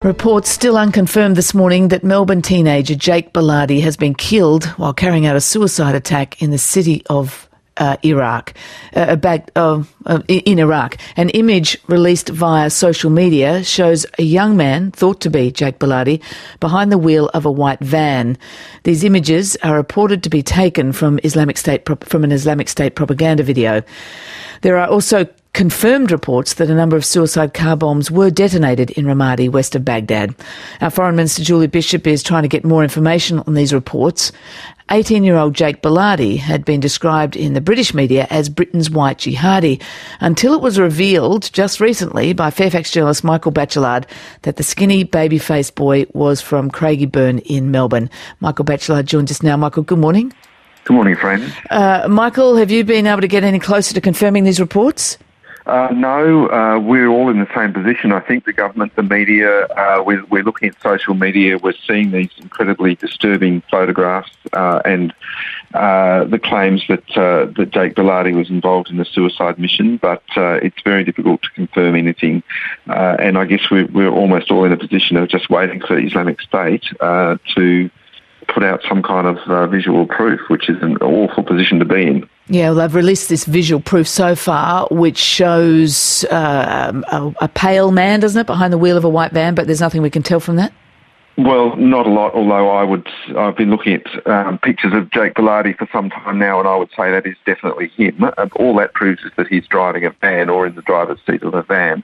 Reports still unconfirmed this morning that Melbourne teenager Jake Bellardi has been killed while carrying out a suicide attack in the city of Iraq. In Iraq. An image released via social media shows a young man, thought to be Jake Bellardi, behind the wheel of a white van. These images are reported to be taken from an Islamic State propaganda video. There are also confirmed reports that a number of suicide car bombs were detonated in Ramadi, west of Baghdad. Our Foreign Minister Julie Bishop is trying to get more information on these reports. 18-year-old Jake Bellardi had been described in the British media as Britain's white jihadi, until it was revealed just recently by Fairfax journalist Michael Bachelard that the skinny baby-faced boy was from Craigieburn in Melbourne. Michael Bachelard joins us now. Michael, good morning. Good morning, friends. Michael, have you been able to get any closer to confirming these reports? No, we're all in the same position. I think the government, the media, we're looking at social media, we're seeing these incredibly disturbing photographs and the claims that Jake Bellardi was involved in the suicide mission, but it's very difficult to confirm anything. And I guess we're almost all in a position of just waiting for Islamic State to put out some kind of visual proof, which is an awful position to be in. Yeah, well, they've released this visual proof so far, which shows a pale man, doesn't it, behind the wheel of a white van, but there's nothing we can tell from that? Well, not a lot, although I've been looking at pictures of Jake Bellardi for some time now, and I would say that is definitely him. All that proves is that he's driving a van or in the driver's seat of a van.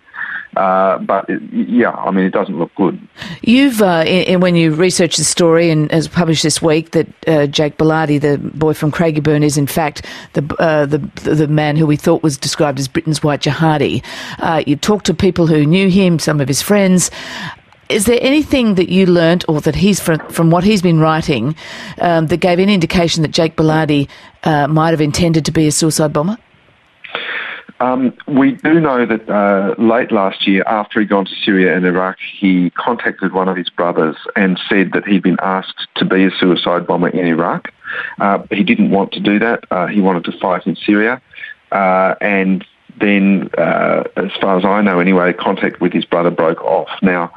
It doesn't look good. You've, when you researched the story and as published this week, that Jake Bellardi, the boy from Craigieburn, is in fact the man who we thought was described as Britain's white jihadi. You talked to people who knew him, some of his friends. Is there anything that you learnt, or that he's from what he's been writing, that gave any indication that Jake Bellardi might have intended to be a suicide bomber? We do know that late last year, after he'd gone to Syria and Iraq, he contacted one of his brothers and said that he'd been asked to be a suicide bomber in Iraq. He didn't want to do that. He wanted to fight in Syria. And then, as far as I know anyway, contact with his brother broke off. Now,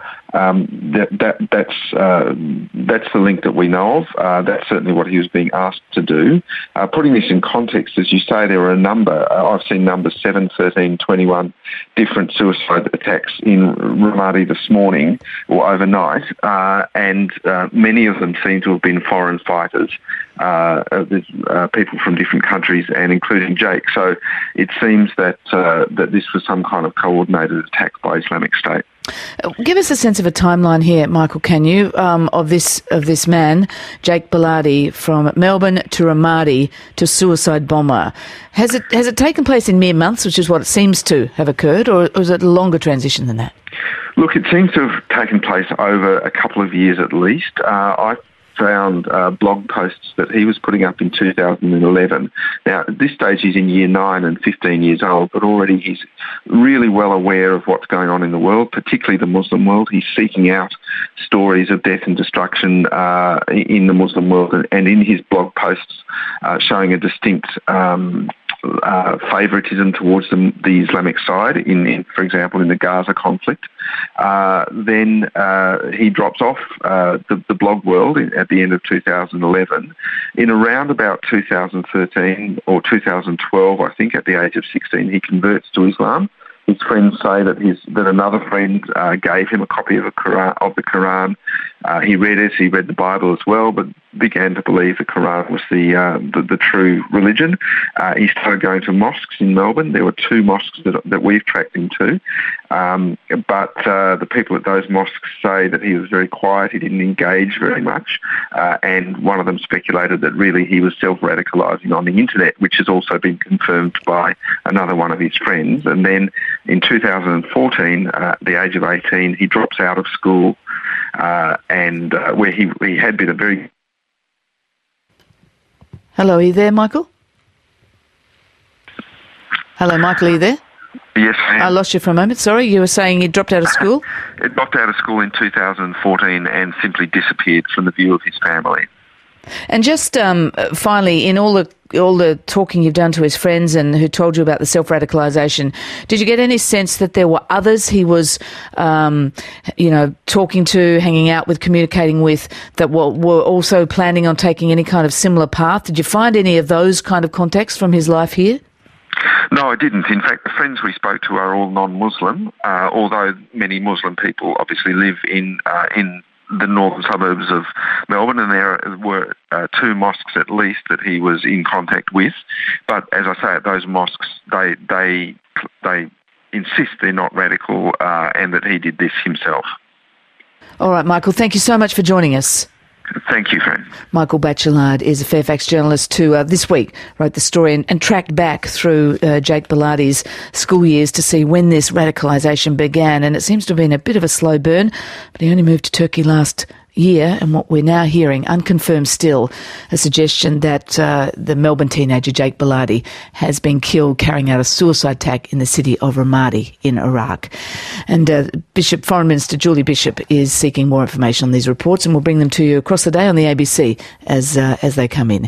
that's the link that we know of. That's certainly what he was being asked to do. Putting this in context, as you say, there were a number. I've seen numbers 7, 13, 21 different suicide attacks in Ramadi this morning or overnight, and many of them seem to have been foreign fighters. There's people from different countries, and including Jake. So it seems that this was some kind of coordinated attack by Islamic State. Give us a sense of a timeline here, Michael, can you, of this man, Jake Bellardi, from Melbourne to Ramadi to suicide bomber. Has it taken place in mere months, which is what it seems to have occurred, or is it a longer transition than that? Look, it seems to have taken place over a couple of years at least. I found blog posts that he was putting up in 2011. Now, at this stage, he's in year 9 and 15 years old, but already he's really well aware of what's going on in the world, particularly the Muslim world. He's seeking out stories of death and destruction in the Muslim world, and in his blog posts showing a distinct favoritism towards the Islamic side, for example, in the Gaza conflict. Then he drops off the blog world at the end of 2011. In around about 2013 or 2012, I think, at the age of 16, he converts to Islam. His friends say that another friend gave him a copy of the Quran. He read it. He read the Bible as well, but began to believe the Quran was the true religion. He started going to mosques in Melbourne. There were 2 mosques that we've tracked him to, but the people at those mosques say that he was very quiet. He didn't engage very much, and one of them speculated that really he was self-radicalising on the internet, which has also been confirmed by another one of his friends. And then in 2014, at the age of 18, he drops out of school, and where he had been a very... Hello, are you there, Michael? Hello, Michael, are you there? Yes, I lost you for a moment. Sorry, you were saying he dropped out of school? He dropped out of school in 2014 and simply disappeared from the view of his family. And just finally, in all the talking you've done to his friends and who told you about the self-radicalisation, did you get any sense that there were others he was, talking to, hanging out with, communicating with, that were also planning on taking any kind of similar path? Did you find any of those kind of contexts from his life here? No, I didn't. In fact, the friends we spoke to are all non-Muslim, although many Muslim people obviously live in the northern suburbs of Melbourne, and there were 2 mosques at least that he was in contact with. But as I say, at those mosques, they insist they're not radical and that he did this himself. All right, Michael, thank you so much for joining us. Thank you, Fran. Michael Batchelard is a Fairfax journalist who this week wrote the story and tracked back through Jake Bellardi's school years to see when this radicalisation began. And it seems to have been a bit of a slow burn, but he only moved to Turkey last year, and what we're now hearing, unconfirmed still, a suggestion that the Melbourne teenager Jake Bellardi has been killed carrying out a suicide attack in the city of Ramadi in Iraq. And Foreign Minister Julie Bishop is seeking more information on these reports, and we'll bring them to you across the day on the ABC as they come in.